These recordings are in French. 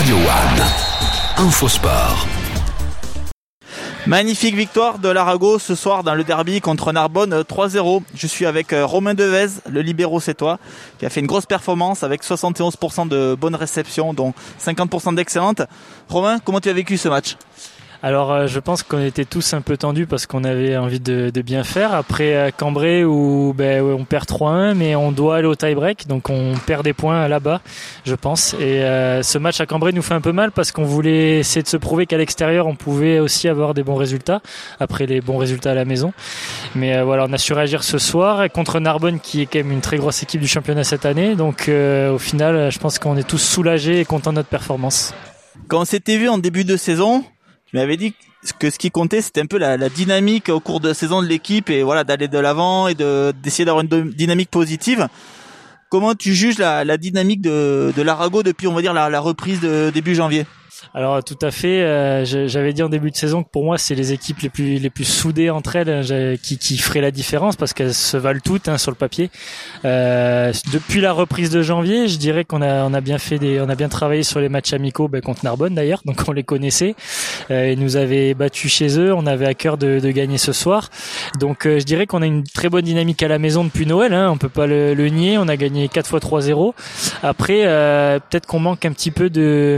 Radio One. Infosport. Magnifique victoire de l'Arago ce soir dans le derby contre Narbonne 3-0. Je suis avec Romain Devez, le libéro sétois, qui a fait une grosse performance avec 71% de bonnes réceptions, dont 50% d'excellentes. Romain, comment tu as vécu ce match ? Alors je pense qu'on était tous un peu tendus parce qu'on avait envie de bien faire. Après Cambrai où on perd 3-1 mais on doit aller au tie-break, donc on perd des points là-bas je pense. Et ce match à Cambrai nous fait un peu mal parce qu'on voulait essayer de se prouver qu'à l'extérieur on pouvait aussi avoir des bons résultats après les bons résultats à la maison. Mais voilà, on a su réagir ce soir contre Narbonne qui est quand même une très grosse équipe du championnat cette année. Donc au final je pense qu'on est tous soulagés et contents de notre performance. Quand on s'était vu en début de saison, tu m'avais dit que ce qui comptait, c'était un peu la dynamique au cours de saison de l'équipe et voilà, d'aller de l'avant et d'essayer d'avoir une dynamique positive. Comment tu juges la dynamique de l'Arago depuis, on va dire, la reprise de début janvier ? Alors tout à fait, j'avais dit en début de saison que pour moi c'est les équipes les plus soudées entre elles qui feraient la différence parce qu'elles se valent toutes sur le papier. Depuis la reprise de janvier, je dirais qu'on a bien travaillé sur les matchs amicaux contre Narbonne d'ailleurs, donc on les connaissait. Ils nous avaient battus chez eux, on avait à cœur de gagner ce soir. Donc je dirais qu'on a une très bonne dynamique à la maison depuis Noël, on peut pas le nier, on a gagné 4 fois 3-0. Après peut-être qu'on manque un petit peu de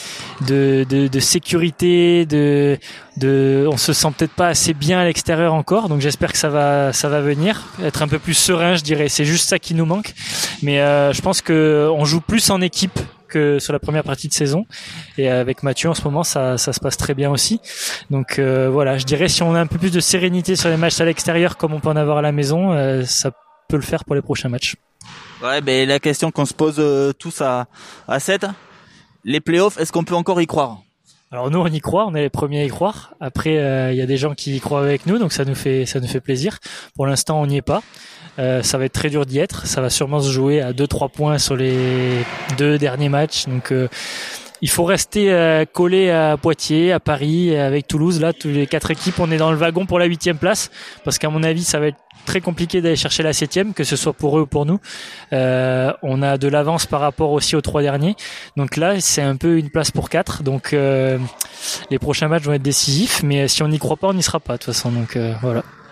sécurité, on se sent peut-être pas assez bien à l'extérieur encore, donc j'espère que ça va venir, être un peu plus serein, je dirais, c'est juste ça qui nous manque. Mais je pense que on joue plus en équipe que sur la première partie de saison, et avec Mathieu en ce moment ça se passe très bien aussi. Donc voilà, je dirais si on a un peu plus de sérénité sur les matchs à l'extérieur comme on peut en avoir à la maison, ça peut le faire pour les prochains matchs. Ouais, la question qu'on se pose tous à 7, les playoffs, est-ce qu'on peut encore y croire ? Alors nous on y croit, on est les premiers à y croire. Après il y a des gens qui y croient avec nous, donc ça nous fait plaisir. Pour l'instant on n'y est pas. Ça va être très dur d'y être. Ça va sûrement se jouer à 2-3 points sur les 2 derniers matchs. Donc il faut rester collé à Poitiers, à Paris, avec Toulouse. Là, tous les 4 équipes, on est dans le wagon pour la 8e place, parce qu'à mon avis, ça va être très compliqué d'aller chercher la 7e, que ce soit pour eux ou pour nous. On a de l'avance par rapport aussi aux 3 derniers. Donc là, c'est un peu une place pour 4. Donc les prochains matchs vont être décisifs, mais si on n'y croit pas, on n'y sera pas de toute façon. Donc voilà.